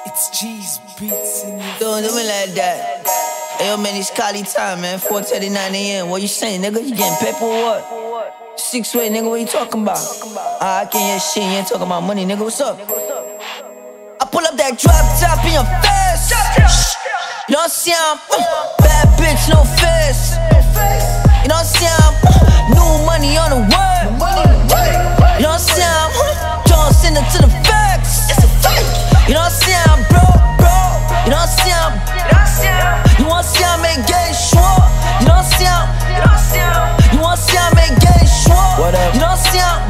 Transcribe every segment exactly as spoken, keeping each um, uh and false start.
It's G's beats in your Don't do me like that. Hey, yo, man, it's Cali time, man. four thirty-nine a m What you saying, nigga? You getting paper or what? Six way, nigga, what you talking about? Ah, I can't hear shit, you ain't talking about money, nigga. What's up? I pull up that drop top in your face. You know what I'm saying? Bad bitch, no face. You know what I'm saying? New money on the way. You know what I'm saying? Don't send it to the facts. You know what I'm saying, bro, bro? You know what I'm saying? You want to see I make gay sure? You know what I'm saying? You want to see I make gay sure? You know what I'm saying?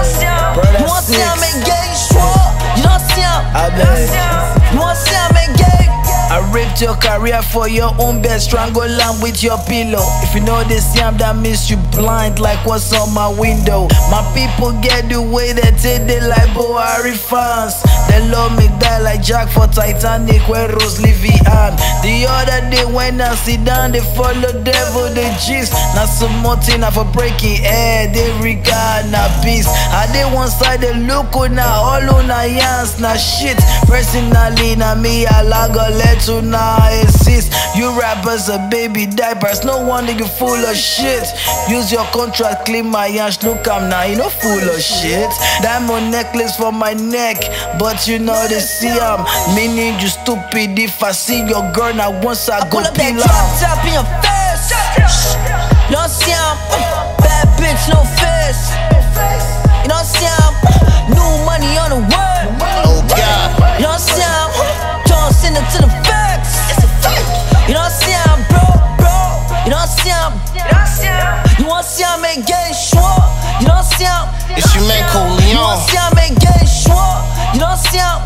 You want to see I make gay sure? You know what I'm saying? You want to see I make gay? I ripped your career for your own bed, strangle am with your pillow. If you know this yam, that means you blind like what's on my window. My people get the way they take they like Buhari fans. They love me die like Jack for Titanic where Rose Livian. The other day when I sit down, they follow devil, the gist. Now some more thing for breaking air, they regard na peace. I did one side they look on now, all on a yans, na shit. Personally, na me, I like a let to now exist. You rappers are baby diapers, no wonder you full of shit. Use your contract, clean my yansh, look I'm now, you know full of shit. Diamond necklace for my neck, but you know they see I'm meaning you stupid. If I see your girl now once I, I go peel off. Drop top in your face. You know what I'm saying? Bad bitch, no face. You know what I'm saying? New money on the way. Oh God. You know what I'm saying? Don't send it to the facts. You know what I'm saying, bro, bro? You know what I'm saying? You want to see I make gay sure? You know what I'm saying? It's your man Coleon. You want to see I make gay sure? You know what I'm saying?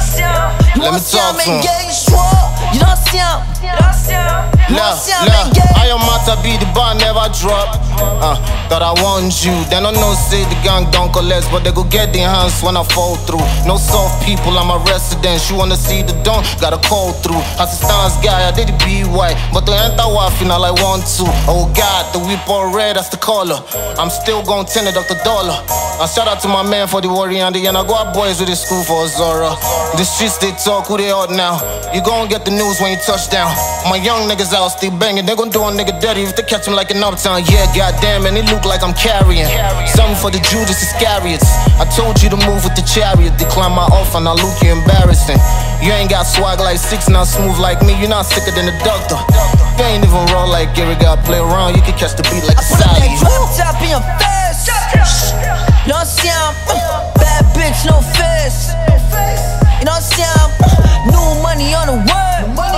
You Let want me to see I talk to make him. gay sure? You know what I'm saying? Look, look, I am out to be the bar, never drop. Uh, that I want you. They don't know, say the gang don't collect, but they go get their hands when I fall through. No soft people, I'm a resident. You wanna see the dawn, gotta call through. As a stance guy, I did the B Y, but to enter what final I want to. Oh God, the whip all red, that's the color. I'm still gon' ten it up the dollar. And shout out to my man for the worry and the and I go out boys with the school for Zora. The streets they talk, who they out now? You gon' get the news when you touch down. My young niggas out still banging, they gon' do a nigga dirty if they catch him like an uptown. Yeah, goddamn, and it look like I'm carrying something for the Judas Iscariots. I told you to move with the chariot, decline my offer, now look you embarrassing. You ain't got swag like six, not smooth like me, you not sicker than a doctor. You ain't even raw like Gary, got play around, you can catch the beat like a Sally. Drop top in your face. You know what I'm saying? Bad bitch, no face. You know what I'm saying? New money on the way.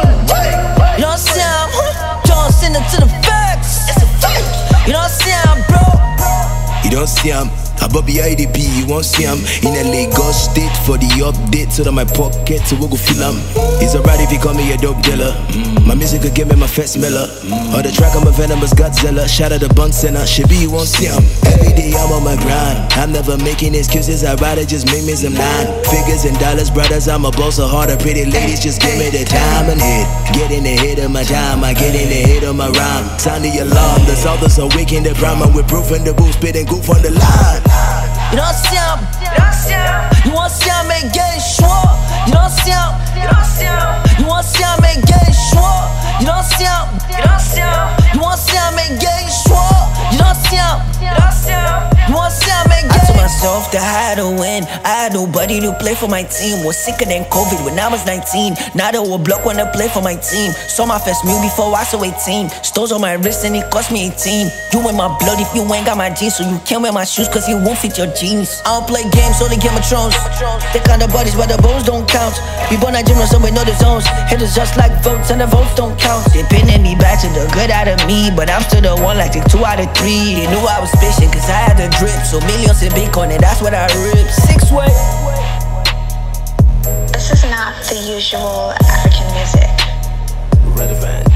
You know what I'm saying? Don't send it to the facts. You know what I'm saying, bro? You don't see him, above the I D P, you won't see him. In a Lagos state for the update, so that my pocket to go feel him. It's alright if you call me a dope dealer. Mm. My music could give me my first miller. Mm. Or the track I'm a venomous Godzilla. Shout out the bun center, should be you won't see him. Every day I'm on my grind, I'm never making excuses, I'd rather just make me some nine figures and dollars, brothers, I'm a boss of harder. Pretty ladies, just give me the time and hit. Get in the head of my time, I get in the head of my rhyme. Sound the alarm, the soldiers are waking the drama. We're proof in the booth, spitting goof on the line. You know what I'm saying? You want to see I make gay sure? You know what I'm saying? You want to see I make gay sure? You know what I'm saying? You want to see I make gay sure? You know what I'm saying? You want to see I make gay? I told myself that I had to win. I had nobody to play for my team. Was sicker than COVID when I was nineteen. Now they will block when I play for my team. Saw my first meal before I was eighteen. Stones on my wrist and it cost me eighteen. You in my blood if you ain't got my jeans, so you can't wear my shoes cause you won't fit your jeans. I don't play games, only Game of Thrones. They kind of bodies, but the bones don't count. We born Nigerian, so we know the zones. Hitters just like votes, and the votes don't count. They pinning me back to the good out of me, but I'm still the one like the two out of three. They knew I was patient, cause I had the drip. So millions in Bitcoin, and that's what I rip. Six way. This is not the usual African music. Relevant.